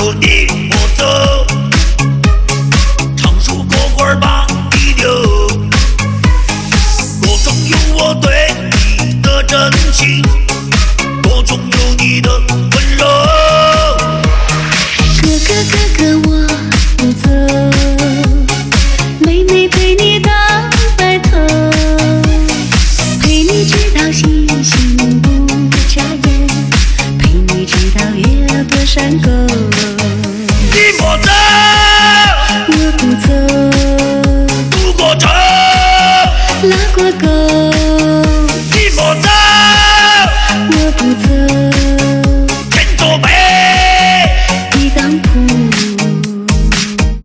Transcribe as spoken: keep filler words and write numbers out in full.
头你莫走，长树过会把你留，歌中有我对你的真情，歌中有你的温柔。 哥哥哥哥我不走，妹妹陪你到白头，陪你直到星星不眨眼，陪你直到月波山沟。 你莫走， 我不走， 渡过这浪